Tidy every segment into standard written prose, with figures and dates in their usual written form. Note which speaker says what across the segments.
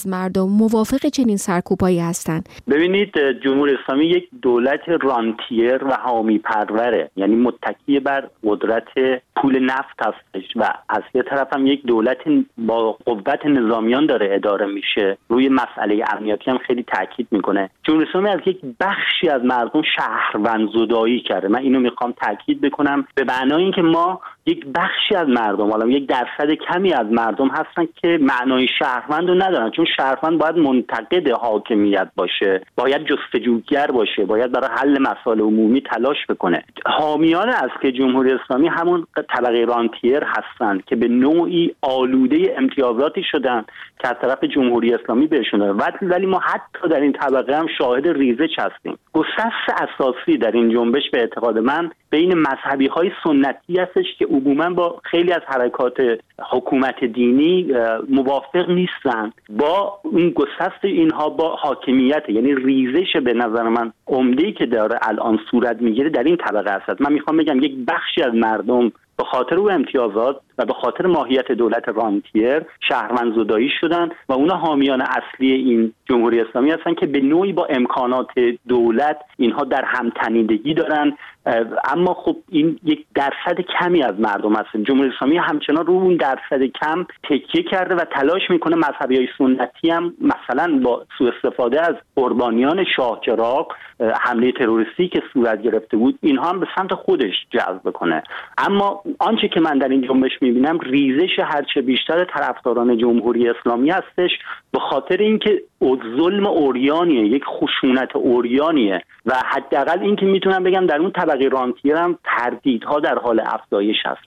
Speaker 1: مردم موافق چنین سرکوبایی هستند؟
Speaker 2: ببینید، جمهوری اسلامی یک دولت رانتیر و حامی پروره، یعنی متکی بر قدرت پول نفت هستش و از یه طرف هم یک دولت با قوت نظامیان داره اداره میشه. روی مسئله امنیتی هم خیلی تاکید میکنه. جمهوری اسلامی از یک بخشی از مردم شهروندزدایی کرده. من اینو میخوام تاکید بکنم، به معنای اینکه ما یک بخشی از مردم، حالا یک درصد کمی از مردم هستن که معنای شهروند رو ندارن، چون شهروند باید منتقد حاکمیت باشه، باید جستجوگر باشه، باید برای حل مسائل عمومی تلاش بکنه. حامیان اصلی جمهوری اسلامی همون طبقه رانتیر هستند که به نوعی آلوده امتیازاتی شدن که از طرف جمهوری اسلامی بهشون داره. ولی ما حتی در این طبقه هم شاهد ریزش هستیم. گسست اساسی در این جنبش به اعتقاد من بین مذهبی‌های سنتی هستش که عموما با خیلی از حرکات حکومت دینی موافق نیستن، با این گسست اینها با حاکمیت، یعنی ریزش به نظر من عمده‌ای که داره الان صورت میگیره در این طبقه هست. من میخوام بگم یک بخشی از مردم به خاطر اون امتیازات و به خاطر ماهیت دولت رانتیر شهروندزدایی شدن و اونا حامیان اصلی این جمهوری اسلامی هستن که به نوعی با امکانات دولت اینها در همتنیدگی دارن. اما خب این یک درصد کمی از مردم هستن. جمهوری اسلامی همچنان رو اون درصد کم تکیه کرده و تلاش میکنه مذهبیای سنتی هم مثلا با سوء استفاده از قربانیان شاه چراغ، حمله تروریستی که صورت گرفته بود، اینها هم به سمت خودش جذب کنه. اما آنچه که من در این جنبش میبینم ریزش هرچه بیشتر طرفداران جمهوری اسلامی هستش، به خاطر اینکه ظلم اوریانیه، یک خشونت اوریانیه و حداقل این که میتونم بگم در اون طبقه رانتیر هم تردیدها در حال افزایش هست.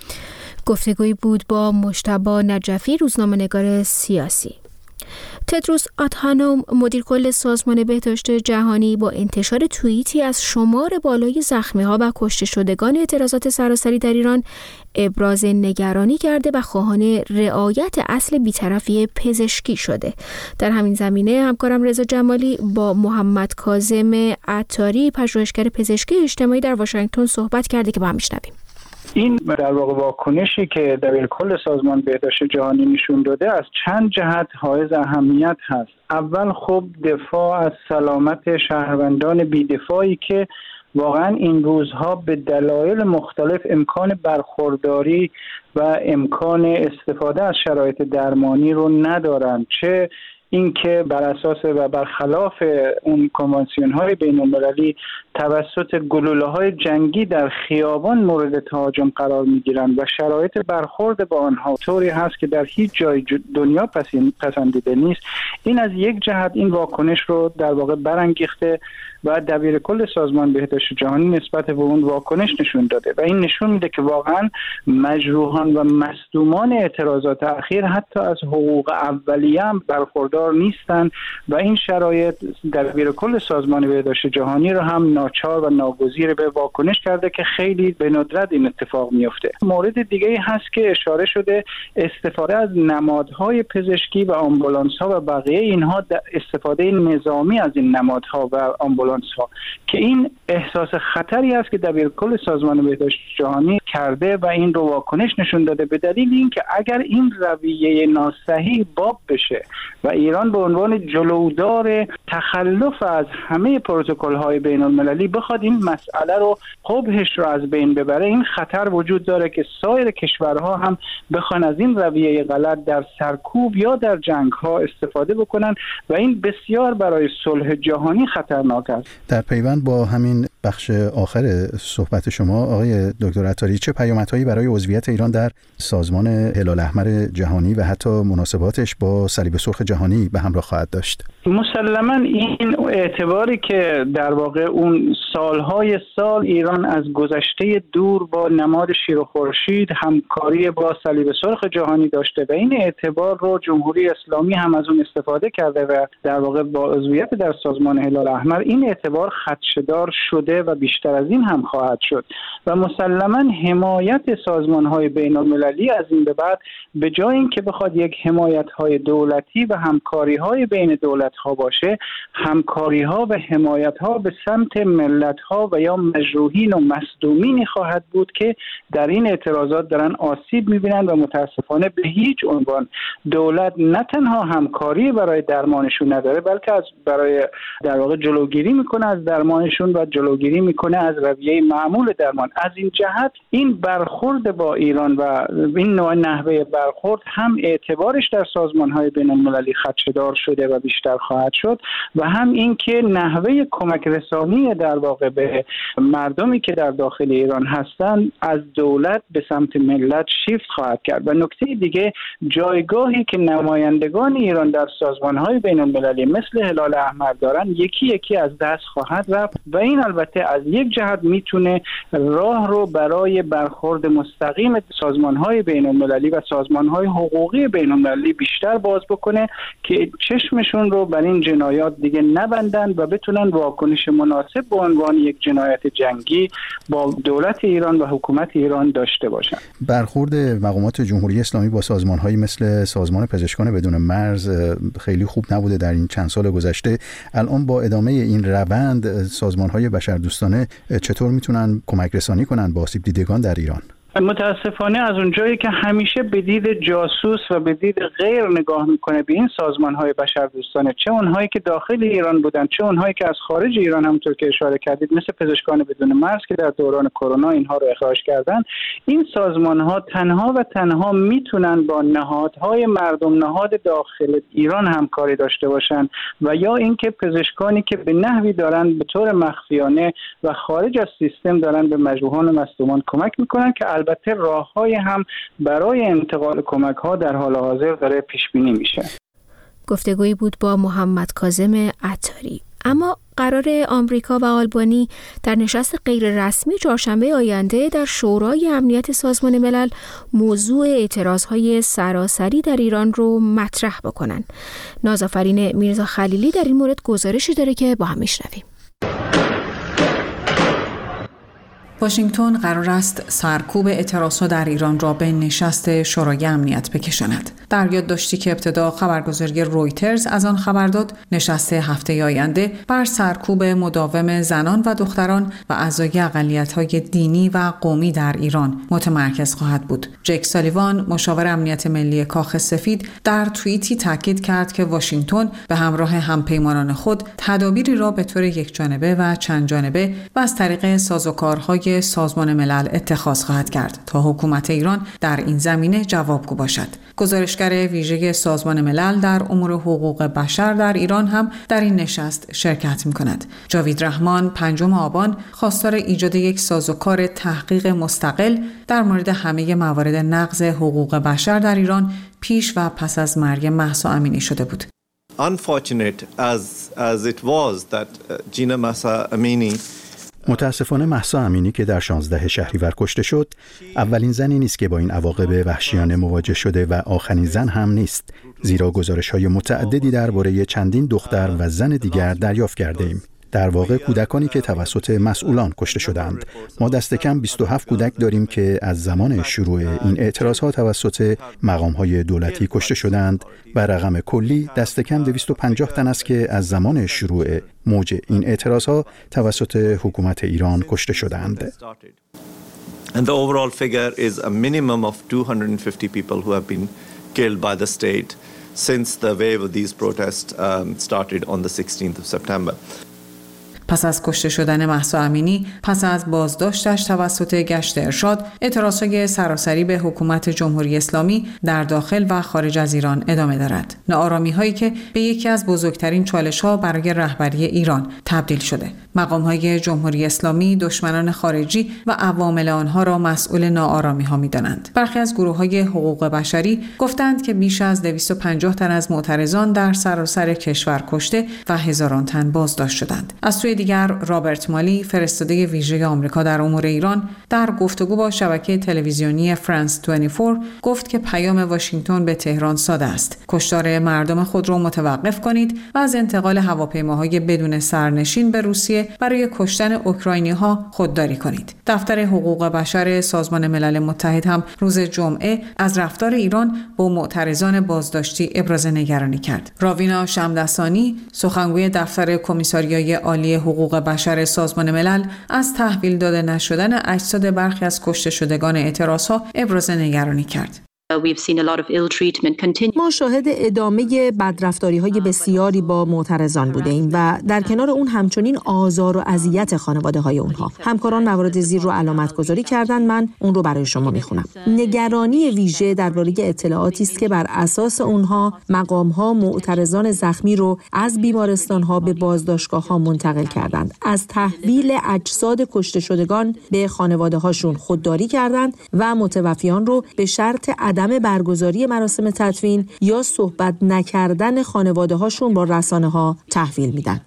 Speaker 1: گفتگویی بود با مجتبی نجفی، روزنامه‌نگار سیاسی. تدروس آدهانوم، مدیر کل سازمان بهداشت جهانی، با انتشار توییتی از شمار بالای زخمی‌ها و کشته شدگان اعتراضات سراسری در ایران ابراز نگرانی کرده و خواهان رعایت اصل بی‌طرفی پزشکی شده. در همین زمینه همکارم رضا جمالی با محمد کاظم عطاری، پژوهشگر پزشکی اجتماعی در واشنگتن صحبت کرده که با هم میشنویم.
Speaker 3: این در واقع واکنشی که دبیرکل سازمان بهداشت جهانی نشون داده از چند جهت حائز اهمیت هست. اول خب دفاع از سلامت شهروندان بی‌دفاعی که واقعا این روزها به دلایل مختلف امکان برخورداری و امکان استفاده از شرایط درمانی رو ندارن، چه اینکه بر اساس و برخلاف اون کنوانسیون‌های بین‌المللی توسط گلوله‌های جنگی در خیابان مورد تهاجم قرار می‌گیرند و شرایط برخورد با آنها طوری هست که در هیچ جای دنیا پسندیده نیست. این از یک جهت این واکنش رو در واقع برانگیخته و دبیرکل سازمان بهداشت جهانی نسبت به اون واکنش نشون داده و این نشون میده که واقعا مجروحان و مصدومان اعتراضات اخیر حتی از حقوق اولیه هم برخوردار نیستن و این شرایط دبیرکل سازمان بهداشت جهانی رو هم ناچار و ناگزیر به واکنش کرده که خیلی به ندرت این اتفاق میفته. مورد دیگه هست که اشاره شده استفاده از نمادهای پزشکی و آمبولانس‌ها و بقیه اینها، استفاده نظامی از این نمادها و آمبولانس‌ها که این احساس خطری است که دبیرکل سازمان بهداشت جهانی کرده و این رو واکنش نشون داده، به دلیل اینکه اگر این رویه ناصحیح باب بشه و ایران به عنوان جلودار تخلف از همه پروتکل‌های بین‌المللی بخواد این مسئله رو قبحش رو از بین ببره، این خطر وجود داره که سایر کشورها هم بخوان از این رویه غلط در سرکوب یا در جنگ‌ها استفاده بکنن و این بسیار برای صلح جهانی خطرناک است.
Speaker 4: در پیوند با همین بخش آخر صحبت شما آقای دکتر عطاری، چه پیامدهایی برای عضویت ایران در سازمان هلال احمر جهانی و حتی مناسباتش با صلیب سرخ جهانی به همراه خواهد داشت؟
Speaker 3: مسلماً این اعتباری که در واقع اون سالهای سال ایران از گذشته دور با نماد شیر و خورشید همکاری با صلیب سرخ جهانی داشته و این اعتبار رو جمهوری اسلامی هم از اون استفاده کرده و در واقع با عضویت در سازمان هلال احمر این اعتبار خدشه‌دار شده شده و بیشتر از این هم خواهد شد و مسلماً حمایت سازمان‌های بین‌المللی از این به بعد به جای اینکه بخواد یک حمایت‌های دولتی و همکاری‌های بین دولت‌ها باشه، همکاری‌ها و حمایت‌ها به سمت ملت‌ها و یا مجروحین و مصدومینی خواهد بود که در این اعتراضات دارن آسیب می‌بینند و متاسفانه به هیچ عنوان دولت نه تنها همکاری برای درمانشون نداره، بلکه برای در واقع جلوگیری میکنه از درمانشون و جلوگیری میکنه از رویه معمول درمان. از این جهت این برخورد با ایران و این نوع نحوه برخورد هم اعتبارش در سازمان‌های بین‌المللی خدشه‌دار شده و بیشتر خواهد شد و هم این که نحوه کمک رسانی در واقع به مردمی که در داخل ایران هستند از دولت به سمت ملت شیفت خواهد کرد. و نکته دیگه، جایگاهی که نمایندگان ایران در سازمان‌های بین‌المللی مثل هلال احمر دارن یکی یکی از دست خواهد رفت و این البته از یک جهت میتونه راه رو برای برخورد مستقیم سازمان‌های بین‌المللی و سازمان‌های حقوقی بین‌المللی بیشتر باز بکنه که چشمشون رو بر این جنایات دیگه نبندن و بتونن واکنش مناسب به عنوان یک جنایت جنگی با دولت ایران و حکومت ایران داشته باشن.
Speaker 4: برخورد مقامات جمهوری اسلامی با سازمان‌هایی مثل سازمان پزشکان بدون مرز خیلی خوب نبوده در این چند سال گذشته. الان با ادامه این روند سازمان‌های بشردوستانه چطور میتونن کمک رسانی کنن با آسیب دیدگان در ایران؟
Speaker 3: متاسفانه از اونجایی که همیشه به دید جاسوس و به دید غیر نگاه میکنه به این سازمان‌های بشردوستانه، چه اونهایی که داخل ایران بودن چه اونهایی که از خارج ایران، همونطور که اشاره کردید مثل پزشکان بدون مرز که در دوران کرونا اینها رو اخراج کردن، این سازمان‌ها تنها و تنها میتونن با نهادهای مردم نهاد داخل ایران همکاری داشته باشن و یا اینکه پزشکانی که به نحوی دارن به طور مخفیانه و خارج از سیستم دارن به مجروحان و مصدومان کمک میکنن که البته راه‌های هم برای انتقال کمک‌ها در حال حاضر داره پیش بینی میشه.
Speaker 1: گفتگویی بود با محمد کاظم عطاری. اما قرار آمریکا و آلبانی در نشست غیر رسمی چهارشنبه آینده در شورای امنیت سازمان ملل موضوع اعتراضهای سراسری در ایران رو مطرح بکنن. نازآفرین میرزا خلیلی در این مورد گزارشی داره که با هم میشنویم.
Speaker 5: واشنگتن قرار است سرکوب اعتراضات در ایران را به نشست شورای امنیت بکشاند. در یادداشتی که ابتدا خبرگزاری رویترز از آن خبر داد، نشست هفته آینده بر سرکوب مداوم زنان و دختران و اعضای اقلیت‌های دینی و قومی در ایران متمرکز خواهد بود. جک سالیوان، مشاور امنیت ملی کاخ سفید، در توییتی تاکید کرد که واشنگتن به همراه همپیمانان خود تدابیری را به طور یکجانبه و چند جانبه و از طریق سازوکارهای سازمان ملل اتخاذ خواهد کرد تا حکومت ایران در این زمینه جوابگو باشد. گزارشگر ویژه سازمان ملل در امور حقوق بشر در ایران هم در این نشست شرکت می‌کند. جاوید رحمان 5 آبان خواستار ایجاد یک سازوکار تحقیق مستقل در مورد همه موارد نقض حقوق بشر در ایران پیش و پس از مرگ مهسا امینی شده بود.
Speaker 6: Unfortunate as it was that Jina Mahsa Amini
Speaker 4: متاسفانه مهسا امینی که در 16 شهریور کشته شد اولین زنی نیست که با این عواقب وحشیانه مواجه شده و آخرین زن هم نیست، زیرا گزارش‌های متعددی درباره چندین دختر و زن دیگر دریافت کرده‌ایم. در واقع کودکانی که توسط مسئولان کشته شدند. ما دست کم 27 کودک داریم که از زمان شروع این اعتراضها توسط مقام‌های دولتی کشته شدند و رقم کلی دست کم 250 تن است که از زمان شروع موج این اعتراضها توسط حکومت ایران کشته شدند.
Speaker 6: And the overall figure is a minimum of 250 people who have been killed by the state since the wave of these protests started on the 16th of September.
Speaker 5: پس از کشته شدن مهسا امینی، پس از بازداشتش توسط گشت ارشاد، اعتراضهای سراسری به حکومت جمهوری اسلامی در داخل و خارج از ایران ادامه دارد. ناآرامی‌هایی که به یکی از بزرگترین چالش‌ها برای رهبری ایران تبدیل شده. مقام‌های جمهوری اسلامی دشمنان خارجی و عوامل آنها را مسئول ناآرامی‌ها می‌دانند. برخی از گروه‌های حقوق بشری گفتند که بیش از 250 تن از معترضان در سراسر کشور کشته و هزاران تن بازداشت شدند. از سوی دیگر رابرت مالی فرستاده ویژه آمریکا در امور ایران در گفتگو با شبکه تلویزیونی فرانس 24 گفت که پیام واشنگتن به تهران ساده است: کشتار مردم خود را متوقف کنید و از انتقال هواپیماهای بدون سرنشین به روسیه برای کشتن اوکراینی‌ها خودداری کنید. دفتر حقوق بشر سازمان ملل متحد هم روز جمعه از رفتار ایران با معترضان بازداشتی ابراز نگرانی کرد. راوینا شمدستانی، سخنگوی دفتر کمیساریای عالی حقوق بشر سازمان ملل، از تحویل داده نشدن اجساد برخی از کشته شدگان اعتراضها ابراز نگرانی کرد.
Speaker 7: ما شاهد ادامه بدرفتاری‌های بسیاری با معترضان بودیم و در کنار اون همچنین آزار و اذیت خانواده‌های اونها. همکاران موارد زیر رو علامت گذاری کردن، من اون رو برای شما میخونم. نگرانی ویژه درباره اطلاعاتی است که بر اساس اونها مقام‌ها معترضان زخمی رو از بیمارستان‌ها به بازداشتگاه‌ها منتقل کردند. از تحویل اجساد کشته شدگان به خانواده‌هاشون خودداری کردند و متوفیان رو به شرط عدم برگزاری مراسم تدفین یا صحبت نکردن خانواده‌هاشون با رسانه‌ها تحویل میدن.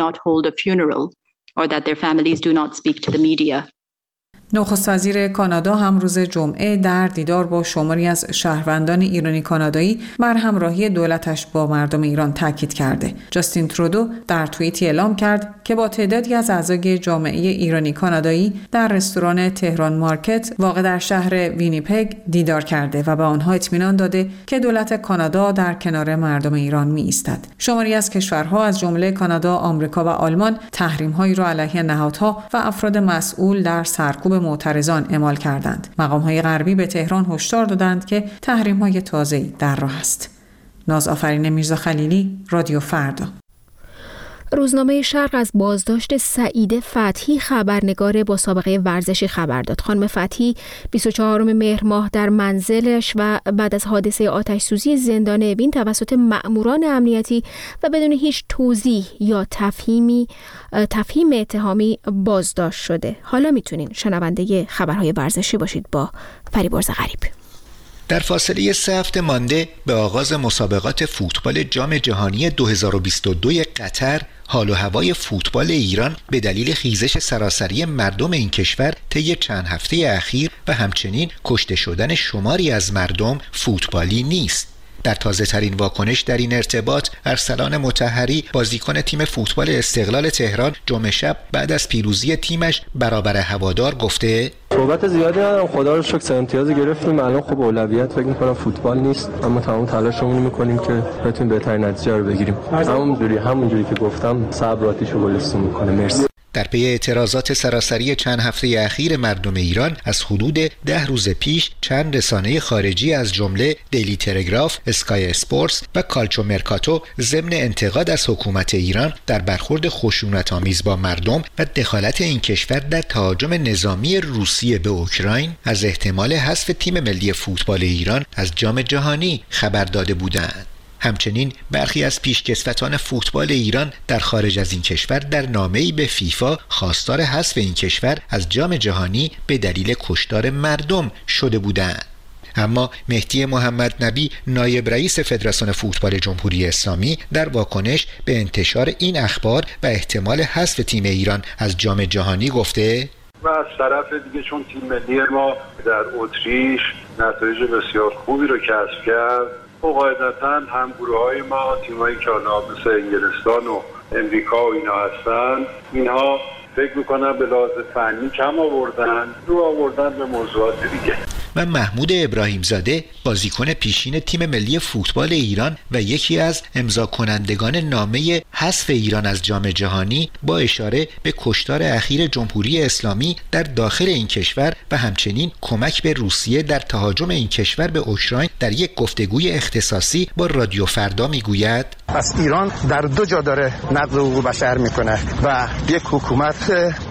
Speaker 5: نخست وزیر کانادا هم روز جمعه در دیدار با شماری از شهروندان ایرانی کانادایی بر همراهی دولتش با مردم ایران تاکید کرده. جاستین ترودو در توییتی اعلام کرد که با تعدادی از اعضای جامعه ایرانی کانادایی در رستوران تهران مارکت واقع در شهر وینیپگ دیدار کرده و به آنها اطمینان داده که دولت کانادا در کنار مردم ایران می ایستد. شماری از کشورها از جمله کانادا، آمریکا و آلمان تحریم‌هایی را علیه نهادها و افراد مسئول در سرکوب معترضان اعمال کردند. مقام‌های غربی به تهران هشدار دادند که تحریم‌های تازه‌ای در راه است. نازآفرین میرزا خلیلی، رادیو فردا.
Speaker 1: روزنامه شرق از بازداشت سعیده فتحی خبرنگار با سابقه ورزشی خبر داد. خانم فتحی 24 مهر ماه در منزلش و بعد از حادثه آتش‌سوزی زندان اوین توسط مأموران امنیتی و بدون هیچ توضیح یا تفهیم اتهامی بازداشت شده. حالا میتونین شنونده خبرهای ورزشی باشید با فریبرز غریب.
Speaker 8: در فاصله 3 هفته مانده به آغاز مسابقات فوتبال جام جهانی 2022 قطر، حال و هوای فوتبال ایران به دلیل خیزش سراسری مردم این کشور طی چند هفته اخیر و همچنین کشته شدن شماری از مردم فوتبالی نیست. در تازه ترین واکنش در این ارتباط، ارسلان مطهری بازیکن تیم فوتبال استقلال تهران جمعه شب بعد از پیروزی تیمش برابر هوادار گفته:
Speaker 9: صحبت زیادی ندارم، خدا رو شکر 3 امتیاز گرفتیم. الان خب اولویت فکر می‌کنم فوتبال نیست، اما تمام تلاشمون می‌کنیم که بتونیم بهترین نتیجه رو بگیریم. همونجوری که گفتم صبر آتیشو گلستون می‌کنه. مرسی.
Speaker 8: در پی اعتراضات سراسری چند هفته اخیر مردم ایران، از حدود 10 روز پیش چند رسانه خارجی از جمله دیلی تلگراف، اسکای اسپورتس و کالچو مرکاتو ضمن انتقاد از حکومت ایران در برخورد خشونت‌آمیز با مردم و دخالت این کشور در تهاجم نظامی روسیه به اوکراین از احتمال حذف تیم ملی فوتبال ایران از جام جهانی خبر داده بودند. همچنین برخی از پیشکسوتان فوتبال ایران در خارج از این کشور در نامه‌ای به فیفا خواستار حذف این کشور از جام جهانی به دلیل کشتار مردم شده بودند. اما مهدی محمد نبی، نایب رئیس فدراسیون فوتبال جمهوری اسلامی، در واکنش به انتشار این اخبار و احتمال حذف تیم ایران از جام جهانی گفته:
Speaker 10: و از طرف دیگه چون تیم ملی ما در اتریش نتایج بسیار خوبی رو کسب کرد، قاعدتاً هم گروه‌های ما، تیمایی که مثل انگلستان و امریکا و اینا هستن، اینها فکر میکنن به لحاظ فنی کم آوردن به موضوعات دیگه.
Speaker 8: و محمود ابراهیم زاده، بازیکن پیشین تیم ملی فوتبال ایران و یکی از امضا کنندگان نامه حذف ایران از جام جهانی، با اشاره به کشتار اخیر جمهوری اسلامی در داخل این کشور و همچنین کمک به روسیه در تهاجم این کشور به اوکراین، در یک گفتگوی اختصاصی با رادیو فردا میگوید:
Speaker 11: از ایران در 2 جا داره نقض حقوق بشر میکنه و یک حکومت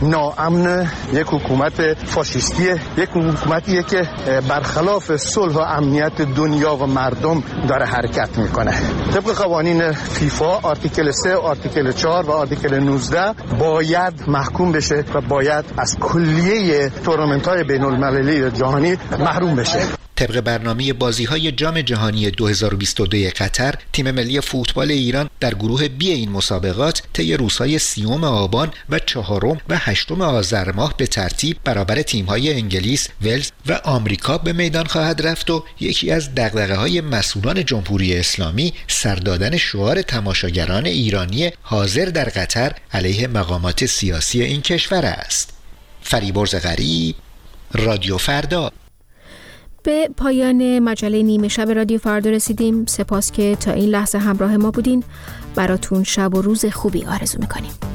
Speaker 11: ناامن، یک حکومت فاشیستی، یک حکومتیه که برخلاف صلح و امنیت دنیا و مردم داره حرکت میکنه. طبق قوانین فیفا آرتیکل 3، آرتیکل 4 و آرتیکل 19 باید محکوم بشه و باید از کلیه تورنمنت‌های بین‌المللی جهانی محروم بشه.
Speaker 8: طبق برنامه بازی‌های جام جهانی 2022 قطر، تیم ملی فوتبال ایران در گروه بی این مسابقات طی روزهای 30 آبان و 4 و 8 آذر ماه به ترتیب برابر تیم‌های انگلیس، ولز و آمریکا به میدان خواهد رفت و یکی از دغدغه‌های مسئولان جمهوری اسلامی سر دادن شعار تماشاگران ایرانی حاضر در قطر علیه مقامات سیاسی این کشور است. فریبرز غریب، رادیو فردا.
Speaker 1: به پایان مجله نیمه شب رادیو فردا رسیدیم. سپاس که تا این لحظه همراه ما بودین. براتون شب و روز خوبی آرزو میکنیم.